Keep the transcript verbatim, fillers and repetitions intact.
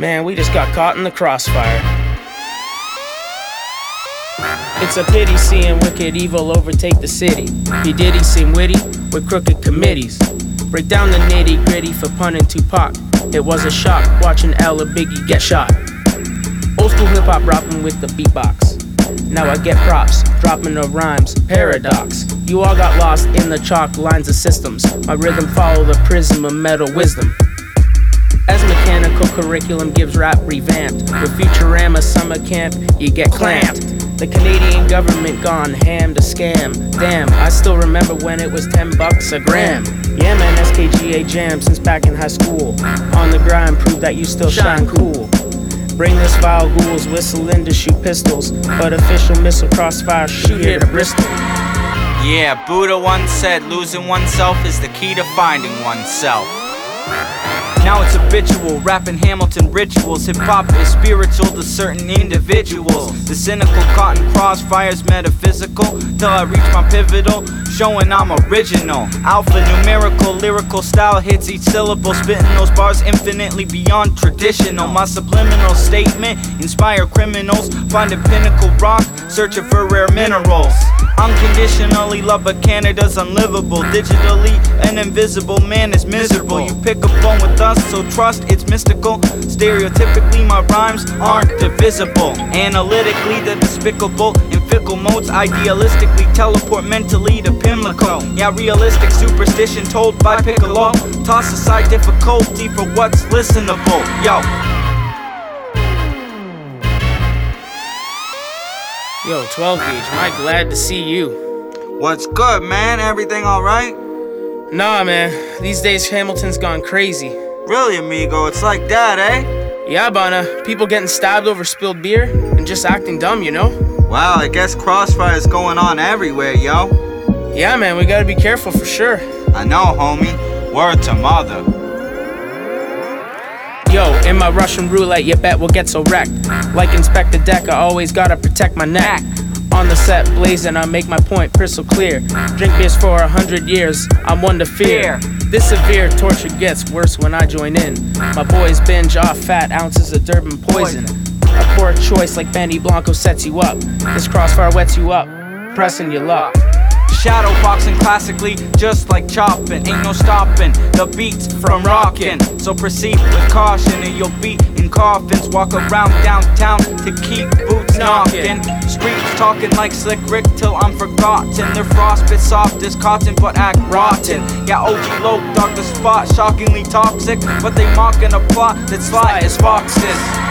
Man, we just got caught in the crossfire. It's a pity seeing wicked evil overtake the city. P. Diddy seem witty with crooked committees. Break down the nitty gritty for punning Tupac. It was a shock watching L or Biggie get shot. Old school hip hop rapping with the beatbox. Now I get props, dropping the rhymes, paradox. You all got lost in the chalk lines of systems. My rhythm follow the prism of metal wisdom. As mechanical curriculum gives rap revamped. With Futurama summer camp, you get clamped. The Canadian government gone ham to scam. Damn, I still remember when it was ten bucks a gram. Yeah man, S K G A jam since back in high school. On the grind, prove that you still shine cool. Bring this vile ghouls, whistling to shoot pistols. But official missile crossfire, shoot here to Bristol. Yeah, Buddha once said, losing oneself is the key to finding oneself. Now it's habitual, rapping Hamilton rituals. Hip-hop is spiritual to certain individuals. The cynical caught in crossfires metaphysical, till I reach my pivotal, showing I'm original. Alpha-numerical, lyrical style hits each syllable, spitting those bars infinitely beyond traditional. My subliminal statement inspire criminals, finding pinnacle rock, searching for rare minerals. Unconditionally love, but Canada's unlivable. Digitally, an invisible man is miserable. You pick up phone with us, so trust it's mystical. Stereotypically, my rhymes aren't divisible. Analytically, the despicable in fickle modes. Idealistically, teleport mentally to Pimlico. Yeah, realistic superstition told by Piccolo. Toss aside difficulty for what's listenable. Yo. Yo, twelve gauge, am I glad to see you. What's good, man? Everything alright? Nah, man, these days Hamilton's gone crazy. Really, amigo? It's like that, eh? Yeah, Bana, people getting stabbed over spilled beer and just acting dumb, you know? Wow, I guess crossfire's going on everywhere, yo. Yeah, man, we gotta be careful for sure. I know, homie. Word to mother. Yo, in my Russian roulette, you bet we'll get so wrecked. Like Inspector Deck, I always gotta protect my neck. On the set, blazing, I make my point crystal clear. Drink beers for a hundred years, I'm one to fear. This severe torture gets worse when I join in. My boys binge off fat ounces of Durban poison. A poor choice like Benny Blanco sets you up. This crossfire wets you up, pressing your luck. Shadow boxing classically, just like chopping. Ain't no stopping the beats from rocking. So proceed with caution and you'll be in coffins. Walk around downtown to keep boots knocking. Streets talking like Slick Rick till I'm forgotten. Their frostbite soft as cotton but act rotten. Yeah, O G Low dog the spot, shockingly toxic. But they mocking a plot that's sly as foxes.